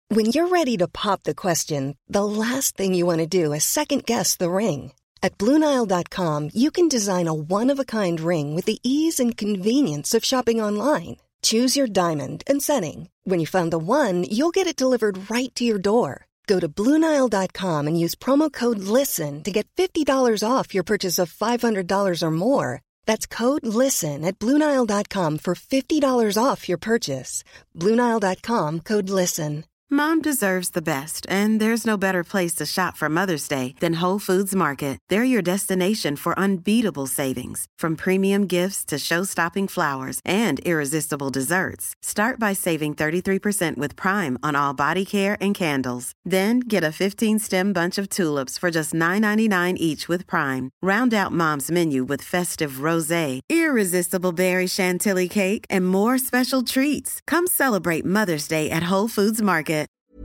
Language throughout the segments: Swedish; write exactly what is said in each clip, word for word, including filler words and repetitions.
When you're ready to pop the question, the last thing you want to do is second-guess the ring. At Blue Nile dot com, you can design a one-of-a-kind ring with the ease and convenience of shopping online. Choose your diamond and setting. When you find the one, you'll get it delivered right to your door. Go to Blue Nile dot com and use promo code LISTEN to get fifty dollars off your purchase of five hundred dollars or more. That's code LISTEN at Blue Nile dot com for fifty dollars off your purchase. Blue Nile dot com, code LISTEN. Mom deserves the best, and there's no better place to shop for Mother's Day than Whole Foods Market. They're your destination for unbeatable savings, from premium gifts to show-stopping flowers and irresistible desserts. Start by saving thirty-three percent with Prime on all body care and candles. Then get a fifteen-stem bunch of tulips for just nine ninety-nine each with Prime. Round out Mom's menu with festive rosé, irresistible berry chantilly cake, and more special treats. Come celebrate Mother's Day at Whole Foods Market.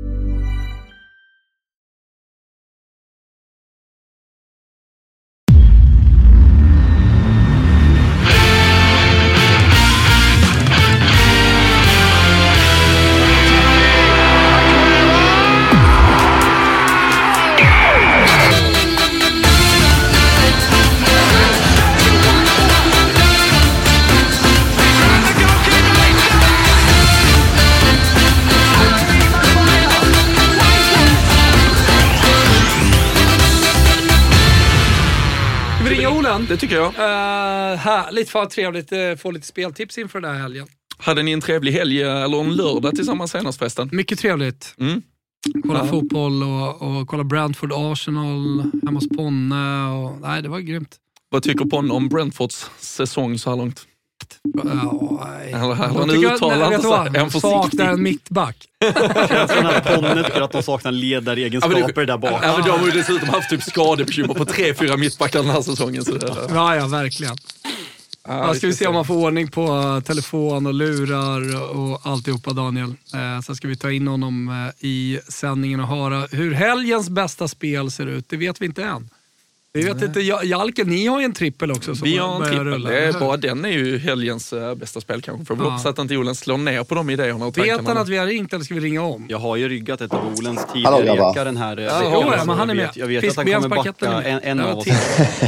Det tycker jag. Uh, härligt, fan trevligt. Uh, få lite speltips inför den här helgen. Hade ni en trevlig helg eller en lördag tillsammans senast förresten? Mycket trevligt. Mm. Kolla ja. fotboll och, och kolla Brentford Arsenal hemma hos Ponne. Och, nej, det var grymt. Vad tycker Ponne om Brentfords säsong så här långt? Ja, eller han uttalar inte så. En saknar en mittback. Ponne tycker att de saknar ledaregenskaper ja, där bak. Ja, men de har ju dessutom haft typ skadebekymmer på tre, fyra mittbackar den här säsongen. Så det ja, ja, verkligen. Ja, ska vi se om man får ordning på telefon och lurar och alltihopa, Daniel. Eh, så ska vi ta in honom eh, i sändningen och höra hur helgens bästa spel ser ut. Det vet vi inte än. Vi vet inte, Jalke, ni har ju en trippel också. Som vi har en trippel, det är bara den är ju helgens äh, bästa spel kanske. För vi hoppas att inte Jolen slår ner på de idéerna och vet han att vi har ringt eller ska vi ringa om? Jag har ju ryggat ett av Olens tidigare ekar den här. Ja, jo, ja, men han är med. Jag vet, jag vet att han kommer backa en, en av oss.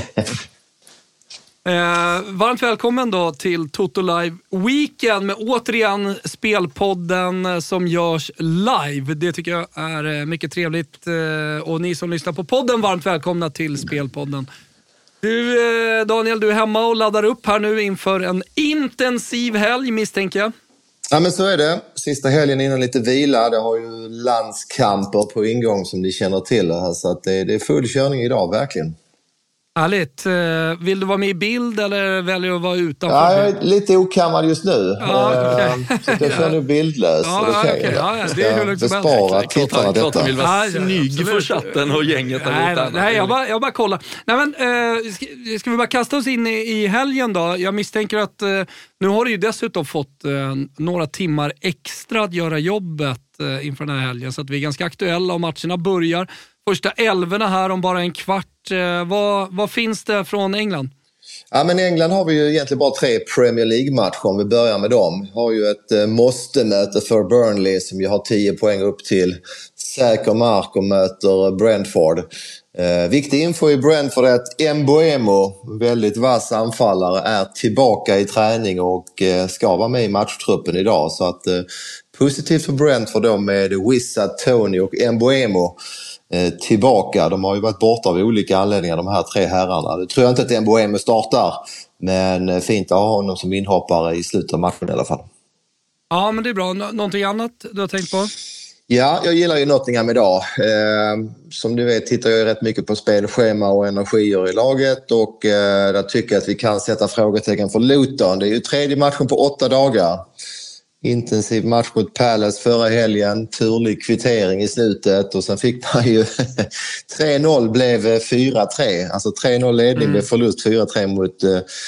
Eh, varmt välkommen då till Toto Live Weekend med återigen spelpodden som görs live. Det tycker jag är mycket trevligt eh, och ni som lyssnar på podden, varmt välkomna till spelpodden. Du eh, Daniel, du är hemma och laddar upp här nu inför en intensiv helg, misstänker jag. Ja, men så är det. Sista helgen innan lite vila. Det har ju landskamper på ingång som ni känner till här, så att det, det är full körning idag, verkligen. Härligt. Vill du vara med i bild eller väljer du att vara utanför? Ja, jag är lite okammad just nu. Ja, okay. Så jag kör nu bildlös. Ja, ja, okay. ja, ja, det är hur lugnt som helst. Bespara tittarna detta. Klart vill vara snygg för chatten och gänget. Nej, nej, nej jag, bara, jag bara kollar. Nej, men, eh, ska, ska vi bara kasta oss in i, i helgen då? Jag misstänker att eh, nu har du ju dessutom fått eh, några timmar extra att göra jobbet eh, inför den här helgen. Så att vi är ganska aktuella och matcherna börjar. Första elvorna här om bara en kvart. Vad, vad finns det från England? Ja, men i England har vi ju egentligen bara tre Premier League-matcher om vi börjar med dem. Vi har ju ett eh, måste-möte för Burnley som ju har tio poäng upp till säker mark och möter Brentford. Eh, viktig info i Brentford är att Mbeumo, väldigt vass anfallare, är tillbaka i träning och eh, ska vara med i matchtruppen idag. Så att eh, positivt för Brentford då med Wissa, Tony och Mbeumo tillbaka. De har ju varit borta av olika anledningar, de här tre herrarna. Det tror jag inte att Mbeumo startar, men fint att ha honom som inhoppare i slutet av matchen i alla fall. Ja, men det är bra. Nå- någonting annat du har tänkt på? Ja, jag gillar ju Nottingham idag. Eh, som du vet tittar jag rätt mycket på spelschema och energier i laget och eh, där tycker jag att vi kan sätta frågetecken för Luton. Det är ju tredje matchen på åtta dagar. Intensiv match mot Palace förra helgen, turlig kvittering i slutet och sen fick man ju tre noll blev fyra tre, alltså tre noll ledning mm. blev förlust fyra tre mot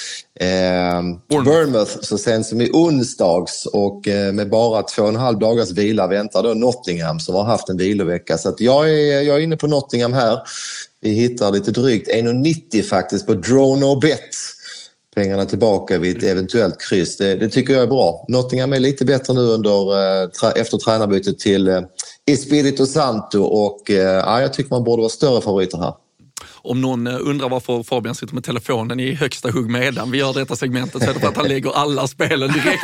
eh, Bournemouth så sen som i onsdags och eh, med bara två och en halv dagars vila väntar då Nottingham som har haft en vilovecka, så att jag är, jag är inne på Nottingham här. Vi hittar lite drygt en nittio faktiskt på Draw No Bet. Pengarna tillbaka vid ett eventuellt kryss. Det, det tycker jag är bra. Nottingham är lite bättre nu under, efter tränarbytet till Espirito Santo och ja, jag tycker man borde vara större favoriter här. Om någon undrar varför Fabian sitter med telefonen i högsta hugg medan vi gör detta segmentet, så är det för att han lägger alla spelen direkt.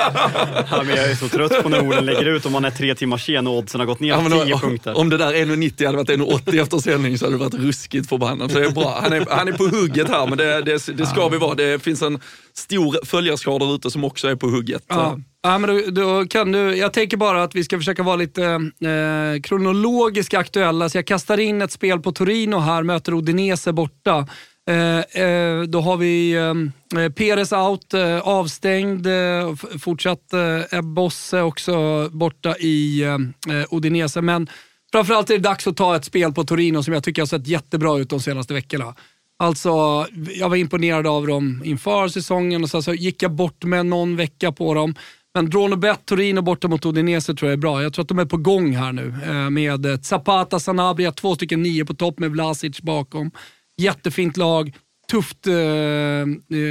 Ja, men jag är så trött på när orden lägger ut om man är tre timmar sen och oddsen har gått ner ja, men tio om, punkter. Om det där en nittio hade varit en åttio efter sändning så hade det varit ruskigt förbannat. Så det är bra. Han är, han är på hugget här, men det, det, det ska vi vara. Det finns en stor följarskara ute som också är på hugget. Ja. Ja, men då, då kan du, jag tänker bara att vi ska försöka vara lite eh, kronologiskt aktuella, så jag kastar in ett spel på Torino här, möter Udinese borta. Eh, eh, då har vi eh, Perez out, eh, avstängd, eh, fortsatt eh, Ebosse också borta i eh, Udinese, men framförallt är det dags att ta ett spel på Torino som jag tycker har sett jättebra ut de senaste veckorna. Alltså, jag var imponerad av dem inför säsongen och så, så gick jag bort med någon vecka på dem. Men draw no bet, Torino borta mot Udinese tror jag är bra. Jag tror att de är på gång här nu eh, med Zapata, Sanabria, två stycken nio på topp med Vlasic bakom. Jättefint lag, tufft eh, eh,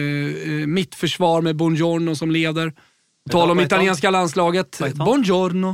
mittförsvar med Buongiorno som leder. På tal om italienska landslaget, Buongiorno.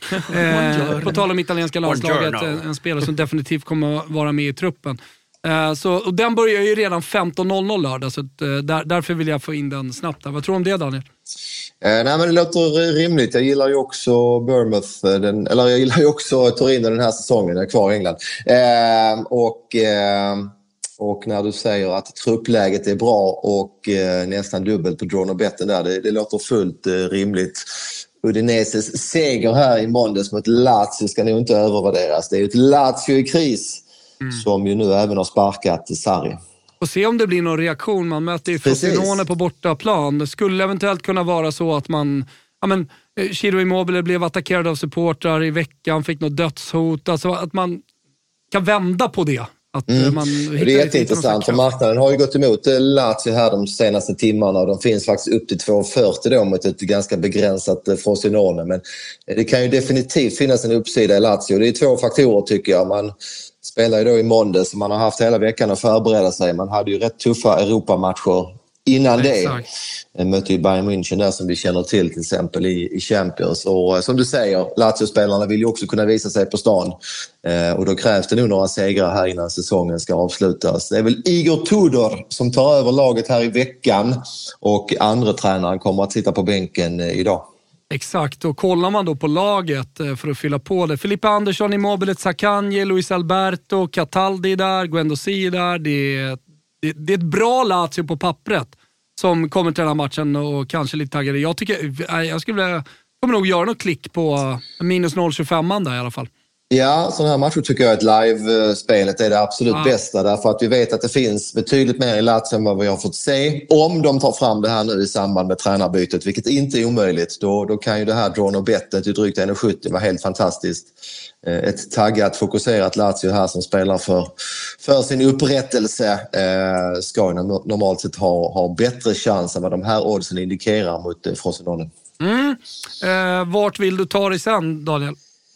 eh, på tal om italienska landslaget, en, en spelare som definitivt kommer att vara med i truppen. Uh, så, och den börjar ju redan femton noll noll lördag, så att, uh, där, därför vill jag få in den snabbt där. Vad tror du om det, Daniel? Uh, nej, men det låter rimligt. Jag gillar ju också Bournemouth, den, eller jag gillar ju också Torino den här säsongen, jag är kvar i England. Uh, och, uh, och när du säger att truppläget är bra och uh, nästan dubbelt på draw no betten där, det, det låter fullt uh, rimligt. Udineses seger här i måndags mot Lazio ska nog inte övervärderas. Det är ju ett Lazio i kris. Mm. Som ju nu även har sparkat Sarri. Och se om det blir någon reaktion. Man möter ju Frosinone på bortaplan. Det skulle eventuellt kunna vara så att man, ja men, Ciro Immobile blev attackerad av supportrar i veckan, fick något dödshot. Alltså att man kan vända på det. Att mm. man det är jätteintressant, för marknaden har ju gått emot Lazio här de senaste timmarna och de finns faktiskt upp till två fyrtio då mot ett ganska begränsat Frosinone, men det kan ju definitivt finnas en uppsida i Lazio. Det är två faktorer tycker jag. Man spelar ju då i måndags, man har haft hela veckan att förbereda sig. Man hade ju rätt tuffa Europamatcher innan Exakt. det. Jag mötte ju Bayern München där som vi känner till till exempel i, i Champions. Och som du säger, Lazio-spelarna vill ju också kunna visa sig på stan. Eh, och då krävs det nog några segrar här innan säsongen ska avslutas. Det är väl Igor Tudor som tar över laget här i veckan och andra tränaren kommer att sitta på bänken eh, idag. Exakt, och kollar man då på laget för att fylla på det. Filippa Andersson, Immobile, Zaccagni, Luis Alberto, Cataldi där, Guendouzi där. Det är, det, det är ett bra Lazio på pappret som kommer till den här matchen och kanske lite taggade. Jag tycker, jag skulle vilja, kommer nog göra något klick på minus noll komma tjugofem där i alla fall. Ja, sådana här matcher tycker jag att live-spelet är det absolut ja. bästa. Därför att vi vet att det finns betydligt mer i Lazio än vad vi har fått se. Om de tar fram det här nu i samband med tränarbytet, vilket inte är omöjligt, då, då kan ju det här draw no bettet i drygt en sjuttio vara helt fantastiskt. Ett taggat, fokuserat Lazio här som spelar för, för sin upprättelse eh, ska normalt sett ha, ha bättre chans än vad de här oddsen indikerar mot eh, Frosinone. Mm. Eh, vart vill du ta dig sen, Daniel?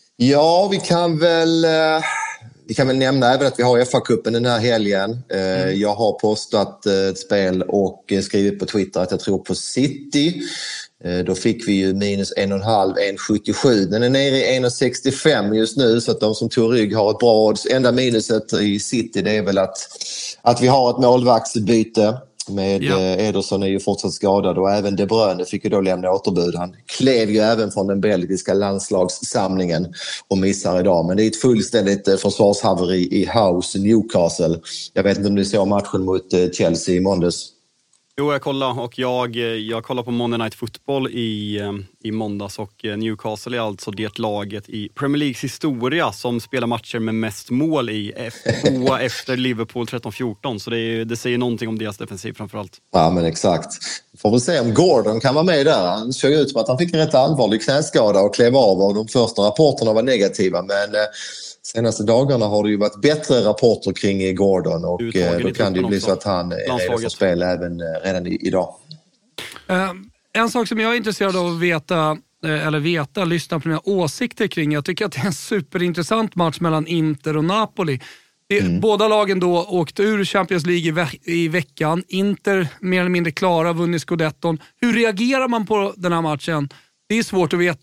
Ja, vi kan väl eh, vi kan väl nämna även att vi har F A-cupen den här helgen. Eh, mm. Jag har postat eh, ett spel och eh, skrivit på Twitter att jag tror på City. Eh, då fick vi ju minus en komma fem, en komma sjuttiosju. Den är nere i en komma sextiofem just nu, så att de som tog rygg har ett bra odds. Enda minuset i City, det är väl att, att vi har ett målvaktsbyte. Med ja. Ederson är ju fortsatt skadad och även De Bruyne fick ju då lämna återbud. Han klev ju även från den belgiska landslagssamlingen och missar idag. Men det är ett fullständigt försvarshaveri i House Newcastle. Jag vet inte om du såg matchen mot Chelsea i måndags. Jo, jag kollar och jag, jag kollar på Monday Night Football i, i måndags och Newcastle är alltså det laget i Premier Leagues historia som spelar matcher med mest mål i tvåa efter Liverpool tretton fjorton, så det, är, det säger någonting om deras defensiv framförallt. Ja, men exakt. Får vi se om Gordon kan vara med där. Han såg ut som att han fick en rätt allvarlig knäskada och klev av och de första rapporterna var negativa, men senaste dagarna har det ju varit bättre rapporter kring Gordon och Uttagen då kan det ju bli så att han är redo för spel även redan idag. Uh, en sak som jag är intresserad av att veta, eller veta, lyssna på mina åsikter kring. Jag tycker att det är en superintressant match mellan Inter och Napoli. Det, mm. Båda lagen då åkte ur Champions League i, ve- i veckan. Inter mer eller mindre klara, vunnit Scudetton. Hur reagerar man på den här matchen? Det är svårt att veta.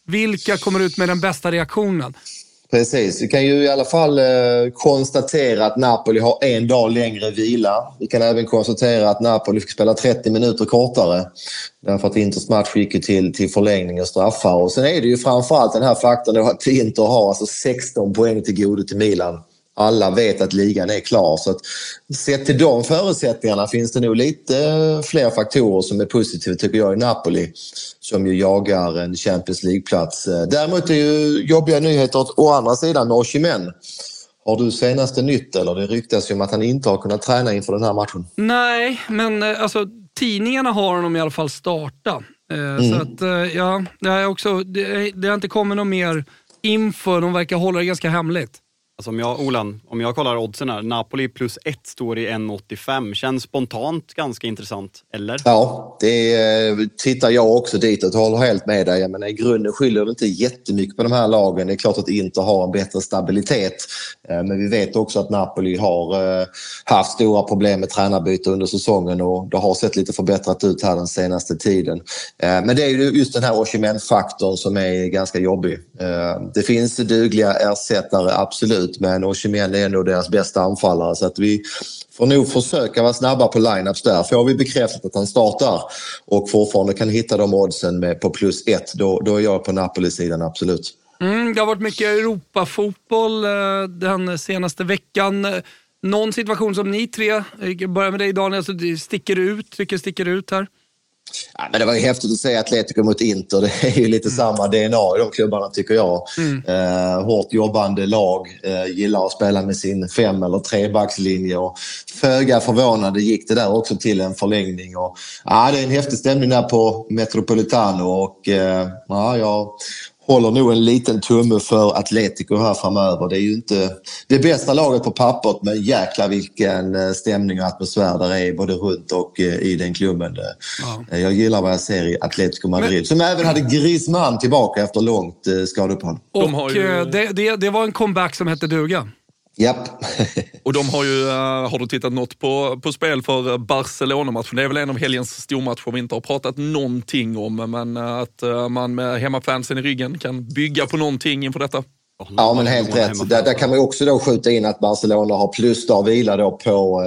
vilka kommer ut med den bästa reaktionen? Precis, vi kan ju i alla fall eh, konstatera att Napoli har en dag längre vila. Vi kan även konstatera att Napoli fick spela trettio minuter kortare. Därför att Inters match gick till, till förlängning och straffar. Och sen är det ju framförallt den här faktorn då att Inter har alltså sexton poäng till godo till Milan. Alla vet att ligan är klar, så att sett till de förutsättningarna finns det nog lite fler faktorer som är positiva tycker jag i Napoli, som ju jagar en Champions League-plats. Däremot är ju jobbiga nyheter å andra sidan med Osimhen. Har du senaste nytt eller? Det ryktas ju om att han inte har kunnat träna inför den här matchen. Nej, men alltså tidningarna har honom i alla fall starta. Mm. Så att ja, det är också det, det har inte kommit någon mer info, de verkar hålla det ganska hemligt. Alltså om jag, Olan, om jag kollar oddsen här, Napoli plus ett står i ett komma åttiofem. Känns spontant ganska intressant, eller? Ja, det tittar jag också dit och håller helt med dig. Men i grunden skiljer det inte jättemycket på de här lagen. Det är klart att Inter har en bättre stabilitet. Men vi vet också att Napoli har haft stora problem med tränarbyte under säsongen och det har sett lite förbättrat ut här den senaste tiden. Men det är ju just den här Osimhen-faktorn som är ganska jobbig. Det finns dugliga ersättare, absolut. Men Osimhen är ändå deras bästa anfallare, så att vi får nog försöka vara snabba på lineups där. Får vi bekräftat att han startar och fortfarande kan hitta de oddsen med på plus ett, då, då är jag på Napoli-sidan, absolut. Mm, det har varit mycket Europa-fotboll den senaste veckan. Någon situation som ni tre, jag börjar med dig Daniel, så det sticker ut, tycker sticker ut här? Ja, men det var ju häftigt att säga Atletico mot Inter. Det är ju lite mm. samma D N A i de klubbarna tycker jag. Mm. Eh, hårt jobbande lag, eh, gillar att spela med sin fem- eller trebackslinje och föga förvånande gick det där också till en förlängning. Och, ja, det är en häftig stämning där på Metropolitano och eh, ja, jag håller nog en liten tumme för Atletico här framöver. Det är ju inte det bästa laget på pappret, men jäkla vilken stämning och atmosfär där är både runt och i den klubben. Ja. Jag gillar vad jag ser i Atletico Madrid, men som även hade Griezmann tillbaka efter långt skadeuppehåll. Och de har ju... det, det, det var en comeback som hette duga. Japp. Och de har ju, har du tittat något på, på spel för Barcelona-matchen? Det är väl en av helgens stormatcher vi inte har pratat någonting om, men att man med hemmafansen i ryggen kan bygga på någonting inför detta. Ja, men helt rätt. Där, där kan man också då skjuta in att Barcelona har plus där vila då på...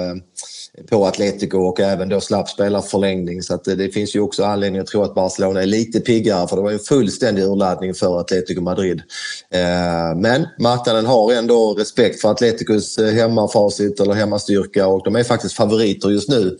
på Atletico och även då slapp spela förlängning, så att det, det finns ju också anledning att tro att Barcelona är lite piggare, för det var ju en fullständig urladdning för Atletico Madrid. Eh, men marknaden har ändå respekt för Atleticos hemmafacit eller hemmastyrka och de är faktiskt favoriter just nu.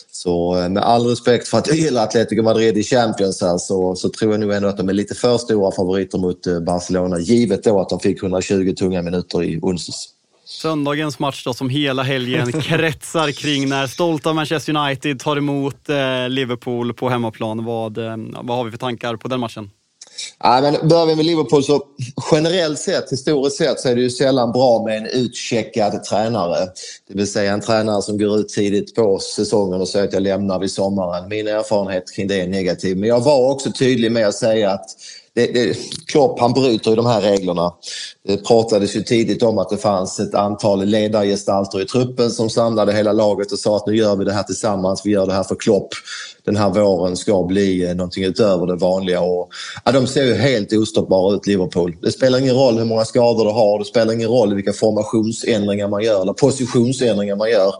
Så med all respekt för att jag gillar Atletico Madrid i Champions här, så, så tror jag nog ändå att de är lite för stora favoriter mot Barcelona, givet då att de fick hundratjugo tunga minuter i onsdags. Söndagens match då, som hela helgen kretsar kring när stolta Manchester United tar emot eh, Liverpool på hemmaplan. Vad, eh, vad har vi för tankar på den matchen? Ja, men börjar vi med Liverpool, så generellt sett, historiskt sett, så är det ju sällan bra med en utcheckad tränare. Det vill säga en tränare som går ut tidigt på säsongen och säger att jag lämnar vid sommaren. Min erfarenhet kring det är negativ. Men jag var också tydlig med att säga att Det, det, Klopp, han bryter i de här reglerna. Det pratades ju tidigt om att det fanns ett antal ledargestalter i truppen som samlade hela laget och sa att nu gör vi det här tillsammans, vi gör det här för Klopp. Den här våren ska bli någonting utöver det vanliga. Och, ja, de ser ju helt ostoppbara ut, Liverpool. Det spelar ingen roll hur många skador du har, det spelar ingen roll vilka formationsändringar man gör eller positionsändringar man gör.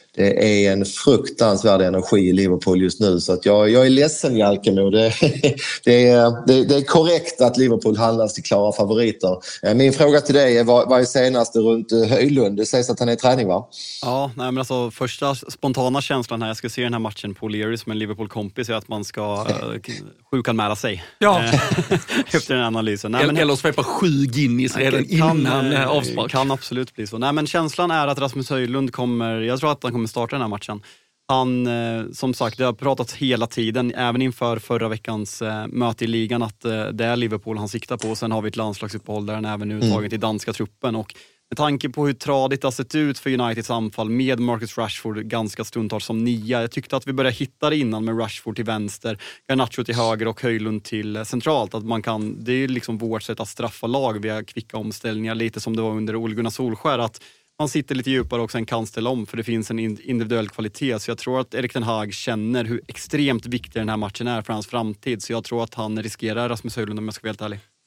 Det är en fruktansvärd energi i Liverpool just nu, så att jag, jag är ledsen, Jalkemo. Det, det, är, det, det är korrekt att Liverpool handlas till klara favoriter. Min fråga till dig är, vad, vad är senaste runt Höjlund? Det sägs att han är i träning, va? Ja, nej, men alltså första spontana känslan här, jag ska se den här matchen på O'Leary som en Liverpool-kompis, är att man ska uh, sjukanmäla sig. Ja. Efter den analysen. Nej, men, eller svepa sju Guinness redan kan, innan uh, avspark. Kan absolut bli så. Nej, men känslan är att Rasmus Höjlund kommer, jag tror att han kommer starta den här matchen. Han, eh, som sagt, det har pratats hela tiden, även inför förra veckans eh, möte i ligan, att eh, det är Liverpool han siktar på. Sen har vi ett landslagsuppehåll där han även nu mm. tagit i danska truppen. Och med tanke på hur tradigt det har sett ut för Uniteds anfall med Marcus Rashford ganska stundtals som nia. Jag tyckte att vi började hitta det innan med Rashford till vänster, Garnacho till höger och Höjlund till centralt. Att man kan, det är liksom vårt sätt att straffa lag via kvicka omställningar, lite som det var under Ole Gunnar Solskjær, att man sitter lite djupare och sen kan ställa om, för det finns en individuell kvalitet. Så jag tror att Erik ten Hag känner hur extremt viktig den här matchen är för hans framtid. Så jag tror att han riskerar Rasmus Höjlund, om jag ska vara helt ärlig.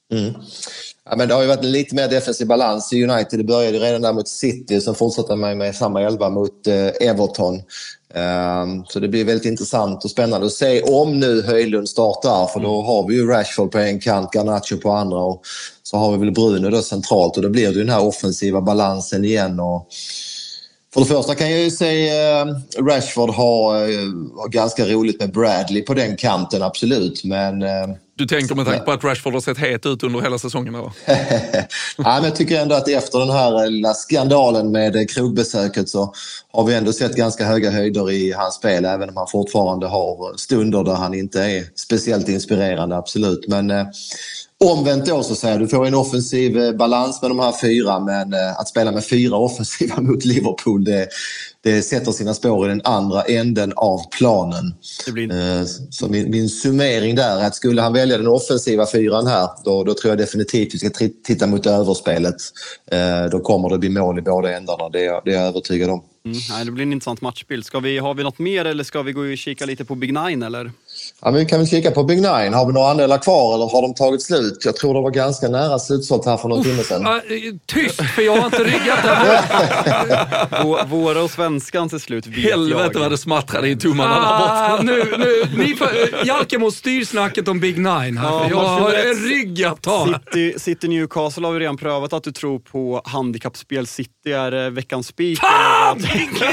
Mm. Ja, men det har ju varit lite mer defensiv balans i United. Det började redan där mot City, som fortsatte med, med samma elva mot eh, Everton. Um, så det blir väldigt intressant och spännande att se om nu Højlund startar, för då har vi ju Rashford på en kant, Garnacho på andra, och så har vi väl Bruno då centralt, och då blir det ju den här offensiva balansen igen. Och för det första kan jag ju säga uh, Rashford har, uh, har ganska roligt med Bradley på den kanten, absolut, men uh, du tänker med tanke på att Rashford har sett het ut under hela säsongen? Eller? Ja, men jag tycker ändå att efter den här lilla skandalen med krogbesöket så har vi ändå sett ganska höga höjder i hans spel, även om han fortfarande har stunder där han inte är speciellt inspirerande, absolut. Men eh, omvänt då så säger du får en offensiv balans med de här fyra, men eh, att spela med fyra offensiva mot Liverpool, det, det sätter sina spår i den andra änden av planen. Det blir... eh, så min, min summering där är att skulle han välja den offensiva fyran här, då, då tror jag definitivt vi ska t- titta mot överspelet. Eh, då kommer det bli mål i båda ändarna, det är, det är jag övertygad om. Mm, nej, det blir en intressant matchbild. Ska vi, har vi något mer, eller ska vi gå och kika lite på Big Nine, eller? Ja, men vi kan väl kika på Big Nine. Har vi några andelar kvar eller har de tagit slut? Jag tror det var ganska nära slutsålt här för någon timme sedan. Äh, tyst, för jag har inte ryggat det. Våra och svenskan till slut. Helvete vad det smattrade i tummarna ah, där borta. Nu, nu, ni får, Jalkemo styr snacket om Big Nine här. Ja, jag har en rygg att ta. City, City Newcastle har vi redan prövat att du tror på handikappspel. City är veckans spik. Fan!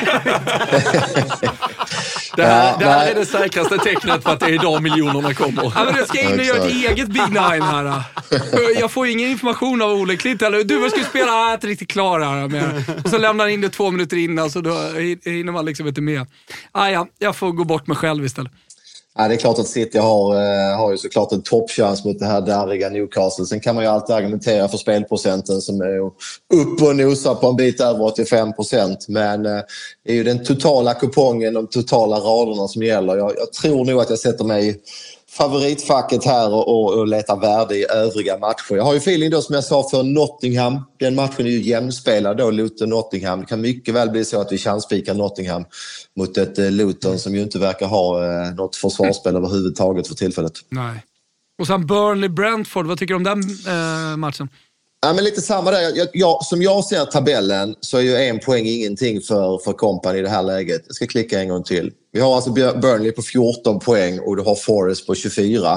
Det här, det här är det säkraste tecknet för att det är idag miljonerna kommer. Ja, men det ska in och göra ett eget Big Nine här. Jag får ingen information av Ole Klint. Du ska spela, jag är inte riktigt klar här med. Och så lämnar han in det två minuter innan, så då hinner man liksom inte med. Ah, ja, jag får gå bort mig själv istället. Ja, det är klart att City har, har ju såklart en toppchans mot det här darriga Newcastle. Sen kan man ju alltid argumentera för spelprocenten som är upp och nosar på en bit över åttiofem procent. Men det är ju den totala kupongen, de totala raderna som gäller. Jag, jag tror nog att jag sätter mig i favoritfacket här och, och, och letar värde i övriga matcher. Jag har ju feeling då, som jag sa, för Nottingham. Den matchen är ju jämnspelad då, Luton-Nottingham. Det kan mycket väl bli så att vi chanspikar Nottingham mot ett eh, Luton som ju inte verkar ha eh, något försvarsspel mm. överhuvudtaget för tillfället. Nej. Och sen Burnley-Brentford, vad tycker du om den eh, matchen? Ja, men lite samma där. Jag, jag, som jag ser tabellen så är ju en poäng ingenting för, för Company i det här läget. Jag ska klicka en gång till. Vi har alltså Burnley på fjorton poäng och du har Forest på tjugofyra.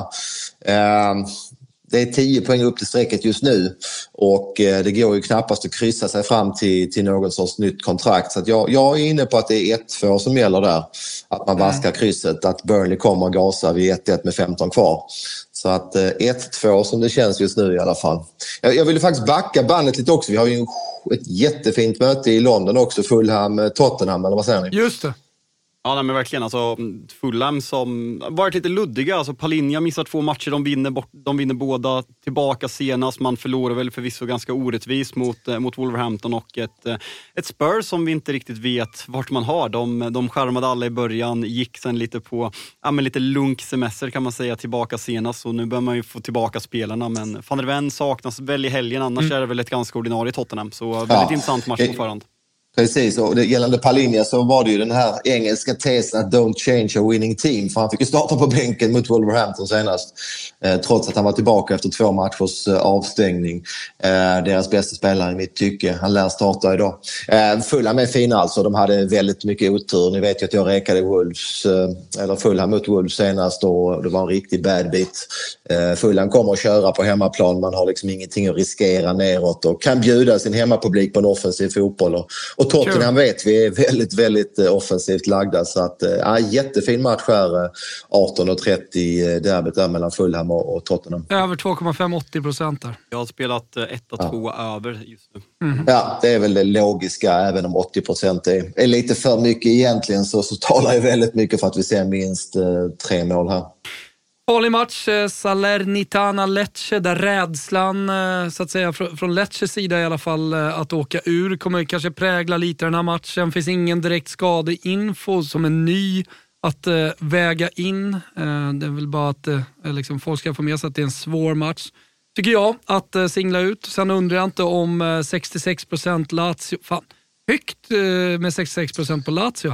Eh, det är tio poäng upp till strecket just nu och eh, det går ju knappast att kryssa sig fram till, till någon sorts nytt kontrakt. Så att jag, jag är inne på att det är ett två som gäller där. Att man vaskar krysset, att Burnley kommer att gasa vid ett ett med femton kvar. Så att ett två som det känns just nu i alla fall. Jag, jag vill faktiskt backa bandet lite också. Vi har ju ett jättefint möte i London också. Fulham, Tottenham, eller vad säger ni? Just det. Ja, nej, men verkligen. Alltså, Fulham som varit lite luddiga. Alltså, Palinja missar två matcher. De vinner, bort, de vinner båda tillbaka senast. Man förlorar väl förvisso ganska orättvist mot, eh, mot Wolverhampton och ett, eh, ett Spurs som vi inte riktigt vet vart man har. De, de skärmade alla i början. Gick sen lite på ja, men lite lunk semester kan man säga tillbaka senast. Och nu bör man ju få tillbaka spelarna. Men Van der Ven saknas väl i helgen. Annars mm. är det väl ett ganska ordinarie Tottenham. Så väldigt ja. intressant match på förhand. Precis, och det, gällande Palinja så var det ju den här engelska tesen att don't change a winning team, för han fick ju starta på bänken mot Wolverhampton senast eh, trots att han var tillbaka efter två matchers eh, avstängning. Eh, deras bästa spelare i mitt tycke, han lär starta idag. Eh, Fulham är fina alltså, de hade väldigt mycket otur. Ni vet ju att jag räkade Wolves, eh, eller Fulham mot Wolves senast och det var en riktig bad bit. Eh, Fulham kommer att köra på hemmaplan, man har liksom ingenting att riskera neråt och kan bjuda sin hemmapublik på en offensiv fotboll. Och, och Tottenham vet vi är väldigt, väldigt offensivt lagda. Så att, ja, jättefin match här, arton och trettio derbyt där mellan Fulham och, och Tottenham. Över två komma fem åttio procent där. Jag har spelat ett och två ja. över just nu. Mm. Ja, det är väl det logiska, även om åttio procent är, är lite för mycket egentligen, så, så talar ju väldigt mycket för att vi ser minst eh, tre mål här. Farlig match, Salernitana Lecce, där rädslan så att säga från Lecces sida i alla fall att åka ur kommer kanske prägla lite den här matchen. Finns ingen direkt skadeinfo som är ny att äh, väga in. Äh, det är väl bara att äh, liksom, folk ska få med sig att det är en svår match, tycker jag, att äh, singla ut. Sen undrar jag inte om äh, sextiosex procent Lazio, fan, högt äh, med sextiosex procent på Lazio här.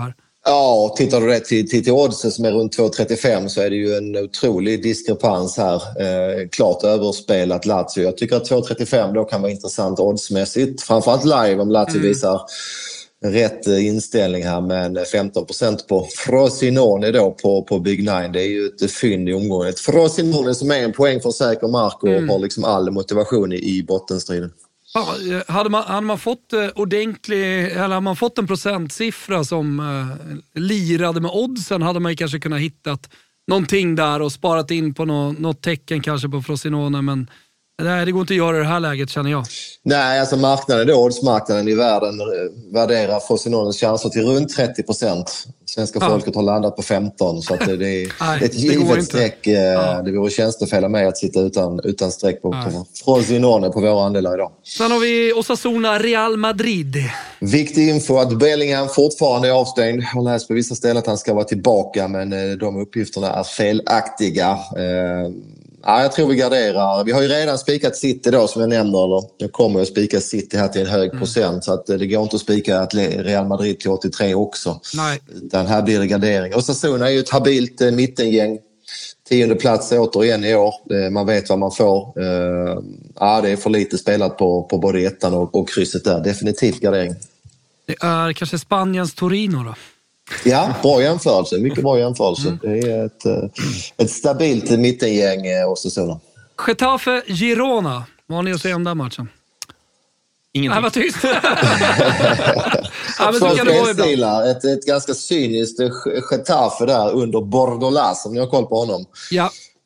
Ja, tittar du rätt till, till, till oddsen som är runt två trettiofem så är det ju en otrolig diskrepans här. Eh, klart överspelat Lazio. Jag tycker att två trettiofem då kan vara intressant oddsmässigt. Framförallt live om Lazio mm. visar rätt inställning här, men femton procent på Frosinone då på, på Big Nine. Det är ju ett fynd i omgången. Ett Frosinone som är en poäng från säker mark och mm. har liksom all motivation i, i bottenstriden. Ja, hade, man, hade man fått eh, ordentlig, eller hade man fått en procentsiffra som eh, lirade med oddsen, hade man ju kanske kunnat hittat någonting där och sparat in på no, något tecken kanske på Frosinone, men nej, det går inte att göra i det här läget, känner jag. Nej, alltså marknaden då, oddsmarknaden i världen värderar Frosinones chanser till runt trettio procent. Svenska ja. folket har landat på femton, så att det, det är Nej, ett givet streck. Ja. Det vore tjänstefel med att sitta utan, utan streck på, på Frosinone på våra andelar idag. Sen har vi Osasuna Real Madrid. Viktig info att Bellingham fortfarande är avstängd. Jag har läst på vissa ställen att han ska vara tillbaka, men de uppgifterna är felaktiga. Ja, jag tror vi garderar. Vi har ju redan spikat City då, som jag nämner. Eller jag kommer att spika City här till en hög procent. Mm. Så att det går inte att spika att Real Madrid till åttiotre också. Nej. Utan här blir det gardering. Osasuna är ju ett habilt eh, mittengäng. Tionde plats återigen i år. Man vet vad man får. Ja, det är för lite spelat på, på både ettan och, och krysset där. Definitivt gardering. Det är kanske Spaniens Torino då? Ja, bra jämförelse. Mycket bra jämförelse. Mm. Det är ett, ett stabilt mittengäng och så. Getafe Girona. Vad har ni att säga om den matchen? Ingenting. Nej, vad tyst. Ja, men så kan det vara ibland. Ett, ett ganska cyniskt Getafe där under Bordolas, om ni har koll på honom. Ja.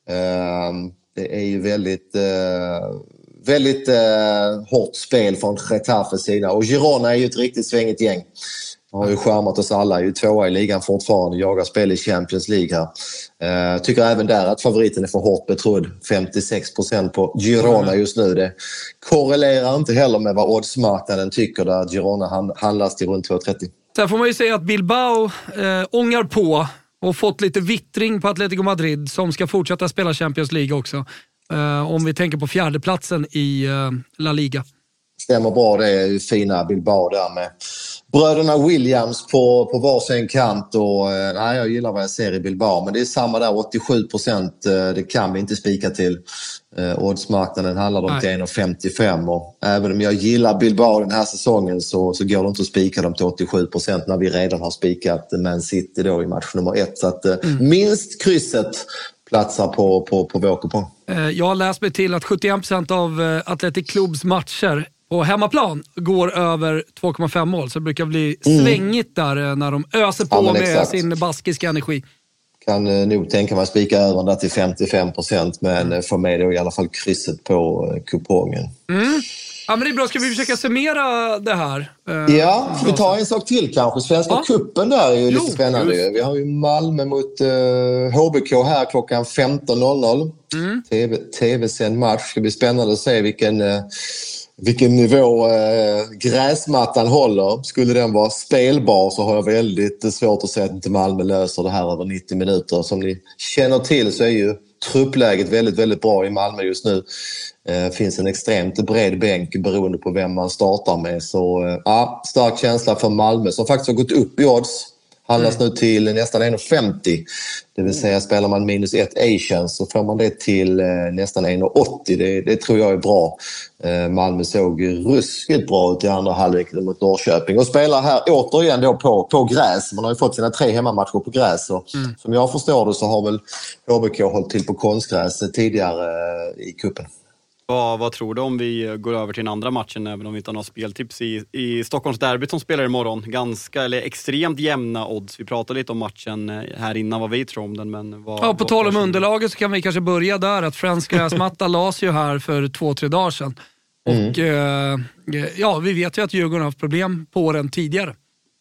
Uh, det är ju väldigt... Uh, väldigt uh, hårt spel från Getafes sida. Och Girona är ju ett riktigt svängigt gäng. Har ju skärmat oss alla, är ju tvåa i ligan fortfarande, jagar spel i Champions League här. Uh, tycker även där att favoriten är för hårt betrodd. femtiosex procent på Girona just nu. Det korrelerar inte heller med vad oddsmarknaden tycker, där Girona handlas till runt två trettio. Sen får man ju säga att Bilbao äh, ångar på och fått lite vittring på Atletico Madrid som ska fortsätta spela Champions League också. Uh, om vi tänker på fjärdeplatsen i uh, La Liga. Stämmer bra, det är ju fina Bilbao där med bröderna Williams på, på varsin kant. Och, eh, nej, jag gillar vad jag ser i Bilbao, men det är samma där, åttiosju procent. Eh, det kan vi inte spika till. Eh, oddsmarknaden handlar om till en komma femtiofem, och även om jag gillar Bilbao den här säsongen så, så går det inte att spika dem till åttiosju procent när vi redan har spikat Man City då i match nummer ett. Så att eh, mm. minst krysset platsar på, på, på vår kupong. Eh, jag har läst mig till att sjuttioen procent av eh, Athletic Clubs matcher på hemmaplan går över två komma fem mål, så det brukar bli svängigt där när de öser på ja, med exakt. sin baskiska energi. Kan eh, nog tänka mig att spika över där till femtiofem procent, men mm. får med då i alla fall krysset på eh, kupongen. Mm. Ja, men det är bra. Ska vi försöka summera det här? Eh, ja, vi tar en sak till kanske. Svenska ja. kuppen där är ju jo, lite spännande. Just. Vi har ju Malmö mot eh, H B K här klockan femton noll noll. Mm. T V, T V-sänd match. Ska bli spännande att se vilken... Eh, Vilken nivå eh, gräsmattan håller. Skulle den vara spelbar så har jag väldigt svårt att säga att inte Malmö löser det här över nittio minuter. Som ni känner till så är ju truppläget väldigt, väldigt bra i Malmö just nu. Eh, finns en extremt bred bänk beroende på vem man startar med. Så eh, ja, stark känsla för Malmö som faktiskt har gått upp i odds. Handlas mm. nu till nästan en komma femtio. Det vill säga spelar man minus ett Asians så får man det till eh, nästan en komma åttio. Det, det tror jag är bra. Eh, Malmö såg ruskigt bra ut i andra halvlek mot Norrköping. Och spelar här återigen då på, på gräs. Man har ju fått sina tre hemmamatcher på gräs. Och mm. som jag förstår det så har väl H B K hållit till på konstgräs tidigare eh, i kuppen. Vad, vad tror du om vi går över till den andra matchen, även om vi inte har några speltips i, i Stockholms derby som spelar imorgon? Ganska, eller extremt jämna odds. Vi pratade lite om matchen här innan, vad vi tror om den. Men vad, ja, på tal om underlaget så kan vi kanske börja där. Att fransk gräsmatta lades ju här för två, tre dagar sedan. Och mm. eh, ja, vi vet ju att Djurgården har haft problem på den tidigare.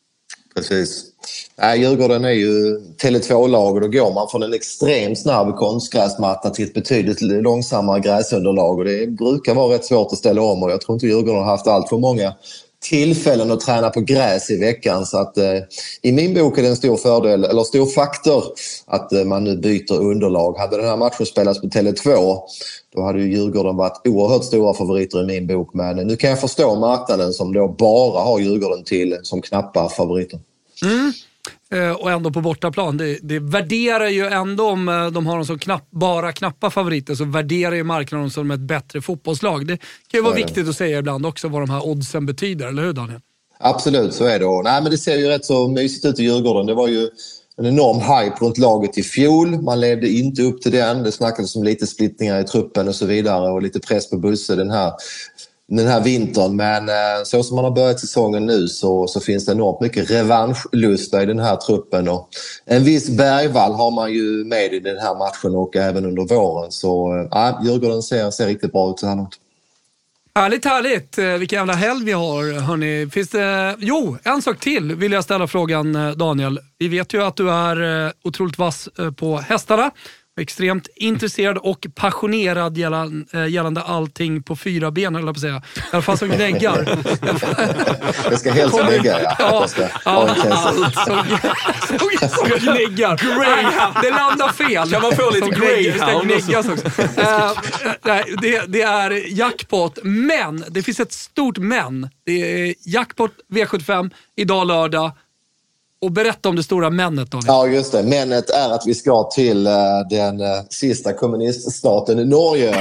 Precis. Nej, Djurgården är ju Tele två-lag och då går man från en extremt snabb konstgräsmatta till ett betydligt långsammare gräsunderlag och det brukar vara rätt svårt att ställa om och jag tror inte Djurgården har haft allt för många tillfällen att träna på gräs i veckan så att eh, i min bok är det en stor fördel eller stor faktor att eh, man nu byter underlag. Hade den här matchen spelats på Tele två då hade ju Djurgården varit oerhört stora favoriter i min bok, men nu kan jag förstå marknaden som då bara har Djurgården till som knappa favoriter. Mm. och ändå på bortaplan. Det, det värderar ju ändå, om de har dem som knapp, bara knappa favoriter, så värderar ju marknaden som ett bättre fotbollslag. Det kan ju vara viktigt att säga ibland också vad de här oddsen betyder, eller hur Daniel? Absolut, så är det. Och, nej, men det ser ju rätt så mysigt ut i Djurgården. Det var ju en enorm hype runt laget i fjol. Man levde inte upp till den. Det snackades om lite splittningar i truppen och så vidare och lite press på Busse den här, den här vintern. Men eh, så som man har börjat säsongen nu så, så finns det enormt mycket revanschlusta i den här truppen. Och en viss Bergvall har man ju med i den här matchen och även under våren. Så eh, Djurgården ser, ser riktigt bra ut så här något. Härligt, härligt. Vilken jävla helg vi har, hörni. Finns det... Jo, en sak till vill jag ställa frågan, Daniel. Vi vet ju att du är otroligt vass på hästarna. Extremt intresserad och passionerad gällande, gällande allting på fyra ben, eller på att säga. I alla fall som gnäggar. Det ska helst gnägga, ja. Ja, ska ja, som, som, som gnäggar. Det landar fel. Kan man få lite greyhound? uh, nej, det, det är jackpot, men det finns ett stort men. Det är jackpot V sjuttiofem idag lördag. Och berätta om det stora männet, Daniel. Ja, just det. Männet är att vi ska till uh, den uh, sista kommuniststaten i Norge.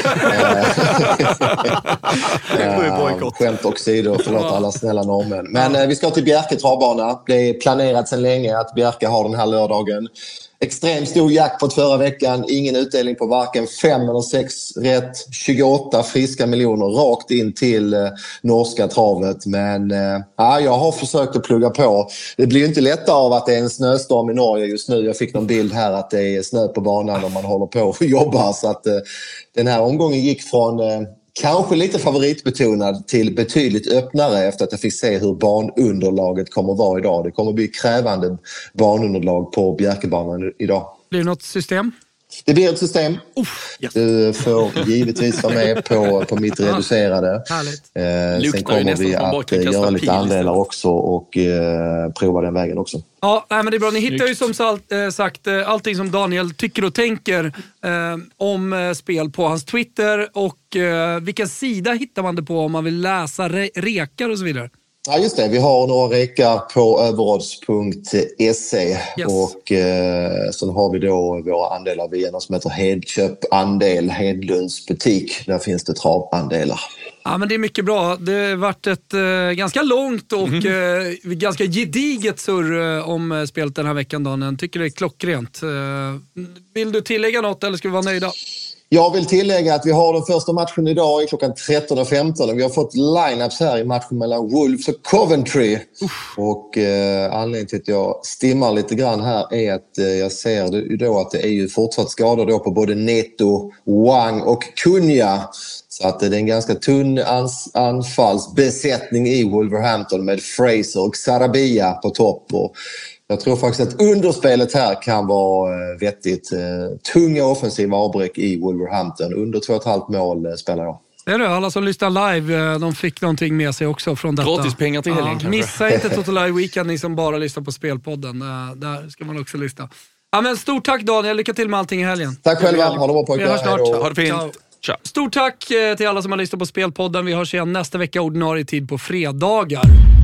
uh, skämt och sidor, förlåt alla snälla norrmän. Men uh, vi ska till Bjerke travbana. Det är planerat sedan länge att Bjerke har den här lördagen. Extremt stor jackpot förra veckan. Ingen utdelning på varken fem eller sex rätt. tjugoåtta friska miljoner rakt in till eh, norska travet. Men eh, ja, jag har försökt att plugga på. Det blir ju inte lättare av att det är en snöstorm i Norge just nu. Jag fick någon bild här att det är snö på banan och man håller på och jobbar. Så att eh, den här omgången gick från... Eh, Kanske lite favoritbetonad till betydligt öppnare efter att jag fick se hur banunderlaget kommer att vara idag. Det kommer att bli krävande banunderlag på Bjerkebanan idag. Blir det något system? Det blir ett system. Uff, yes. Du får givetvis vara med på, på mitt reducerade. Härligt. Eh, sen kommer vi att eh, göra lite andelar också och eh, prova den vägen också. Ja, nej, men det är bra. Ni hittar ju som sagt, eh, sagt eh, allting som Daniel tycker och tänker eh, om eh, spel på hans Twitter. Och eh, vilken sida hittar man det på om man vill läsa re- rekar och så vidare? Ja, just det. Vi har några rekar på överodds punkt se yes. och eh, sen har vi då våra andelar via något som heter Hedköp Andel, Hedlunds butik. Där finns det travandelar. Ja, men det är mycket bra. Det har varit ett eh, ganska långt och mm. eh, ganska gediget surr eh, om eh, spelet den här veckan, Dan. Tycker det är klockrent. Eh, vill du tillägga något eller ska vi vara nöjda? Jag vill tillägga att vi har den första matchen idag i klockan tretton och femton. Vi har fått lineups här i matchen mellan Wolves och Coventry. Uff. Och eh, anledningen till att jag stimmar lite grann här är att eh, jag ser det, då att det är ju fortsatt skador då på både Neto, Wang och Cunha. Så att det är en ganska tunn ans- anfallsbesättning i Wolverhampton med Fraser och Sarabia på topp. Och jag tror faktiskt att underspelet här kan vara vettigt. Tunga offensiva avbräck i Wolverhampton. Under två och ett halvt mål spelar jag. Det är det. Alla som lyssnar live, de fick någonting med sig också från detta. Gratis pengar till helgen, ja, missa inte Total Live Weekend, ni som bara lyssnar på Spelpodden. Där ska man också lyssna. Ja, men stort tack Daniel, lycka till med allting i helgen. Tack själva, ha det bra pojkar. Vi hörs snart. Ha det fint. Ciao. Stort tack till alla som har lyssnat på Spelpodden. Vi hörs igen nästa vecka, ordinarie tid på fredagar.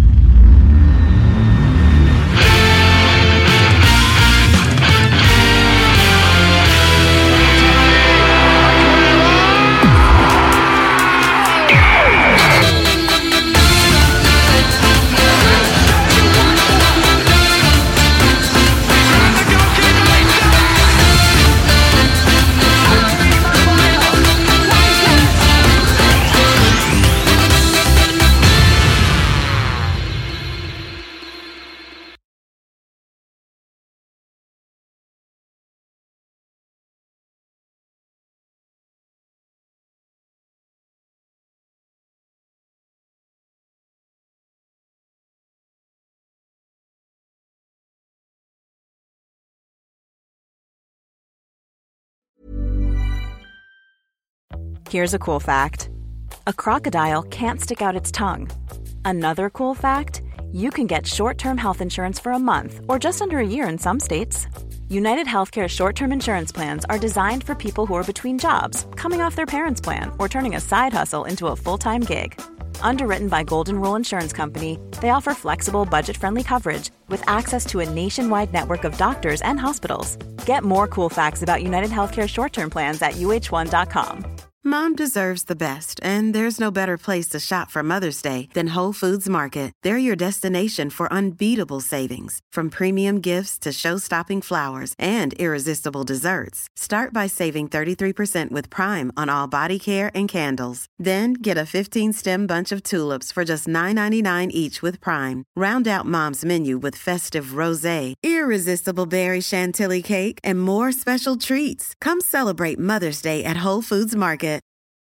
Here's a cool fact. A crocodile can't stick out its tongue. Another cool fact, you can get short-term health insurance for a month or just under a year in some states. United Healthcare short-term insurance plans are designed for people who are between jobs, coming off their parents' plan, or turning a side hustle into a full-time gig. Underwritten by Golden Rule Insurance Company, they offer flexible, budget-friendly coverage with access to a nationwide network of doctors and hospitals. Get more cool facts about United Healthcare short-term plans at U H one dot com. Mom deserves the best, and there's no better place to shop for Mother's Day than Whole Foods Market. They're your destination for unbeatable savings, from premium gifts to show-stopping flowers and irresistible desserts. Start by saving thirty-three percent with Prime on all body care and candles. Then get a fifteen-stem bunch of tulips for just nine ninety-nine each with Prime. Round out Mom's menu with festive rosé, irresistible berry chantilly cake, and more special treats. Come celebrate Mother's Day at Whole Foods Market.